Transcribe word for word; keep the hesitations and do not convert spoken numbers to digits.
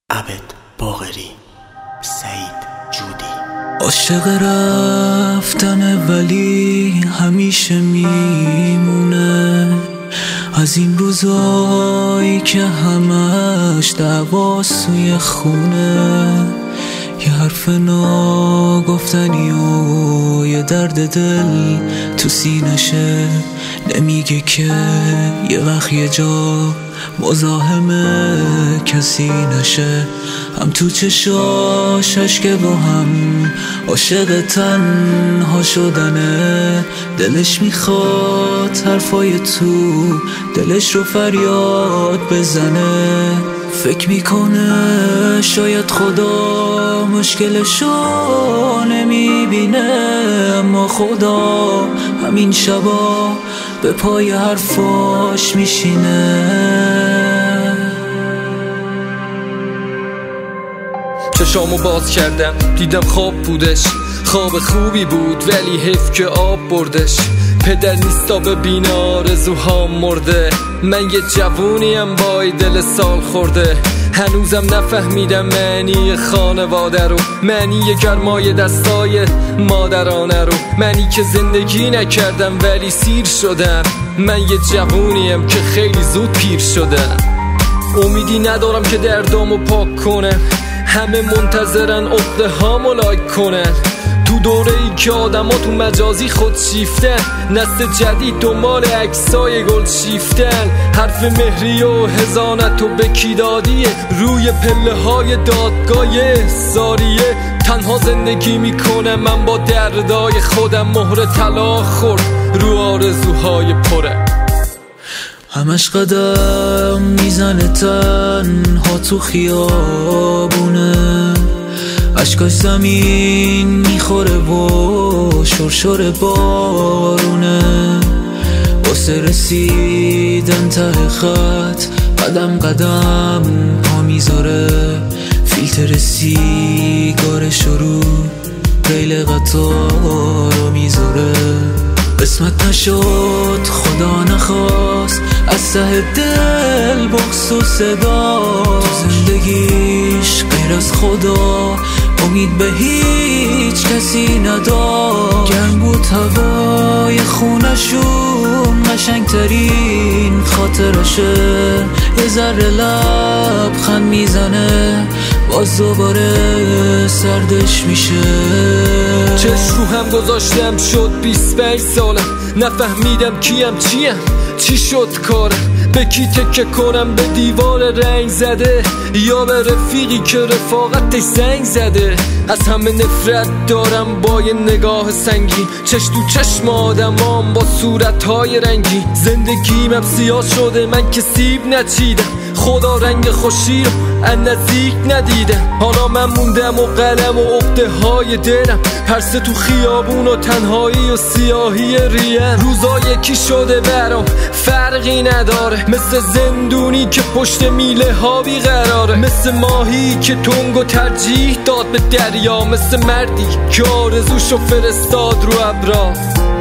عبد باقری، سعید جودی. عاشق رفتن ولی همیشه میمونه، از این روزایی که همش دعواست توی خونه، یه حرف ناگفتنی و یه درد دل تو سینشه، نمیگه که یه وقت یه جا مزاحم کسی نشه. هم تو چشاشش که با هم عاشق تنها شدنه، دلش میخواد حرفای تو دلش رو فریاد بزنه. فکر میکنه شاید خدا مشکلشو نمیبینه، اما خدا همین شبا به پای حرفاش میشینه. چشامو باز کردم دیدم خواب بودش، خواب خوبی بود ولی حیف که آب بردش. پدر نیستا ببین آرزوهام مرده، من یه جوونیم وای دل سال خورده. هنوزم نفهمیدم معنی خانواده رو، معنی گرمای دستای مادرانه رو. منی که زندگی نکردم ولی سیر شدم، من یه جوونیم که خیلی زود پیر شدم. امیدی ندارم که دردامو پاک کنم، همه منتظرن عقده هامو لایک کنن. تو دوره ای که آدم ها تو مجازی خود شیفتن، نسل جدید دنبال عکسای گل شیفتن. حرف مهری و هزانت و بکی دادیه، روی پله های دادگاه ساریه. تنها زندگی میکنم من با دردای خودم، مهر طلاق خورد رو آرزوهای پره. همش قدم میزنه تنها تو خیابونه، اشکاش زمین میخوره و شرشر بارونه. واسه رسیدن ته خط قدم قدم ها میذاره، فیلتر سیگارش رو ریل قطار رو میذاره. قسمت نشد خدا نخواست، از ته دل بغض و صدا، تو زندگیش غیر از خدا امید به هیچ کسی نداشت. گرم بود هوای خونشون، قشنگترین خاطرشه. یه ذره لبخند میزنه، باز دوباره سردش میشه. چشم رو هم گذاشتم شد بیست و پنج سالم، نفهمیدم کیم چیم چی شد کارم. به کی تکه کنم، به دیوار رنگ زده یا به رفیقی که رفاقتش زنگ زده. از همه نفرت دارم با یه نگاه سنگین، چشم تو چشم آدمام با صورتهای رنگی. زندگیم هم سیاه شده، من که سیب نچیدم، خدا رنگ خوشی رو از نزدیک ندیدم. حالا من موندم و قلم و عقده های دلم، پرسه تو خیابون و تنهایی و سیاهی ریم. روزا یکی شده برام فرقی نداره، مثل زندونی که پشت میله ها بی قراره. مثل ماهی که تنگ و ترجیح داد به دریا، مثل مردی که آرزوشو فرستاد رو ابرا.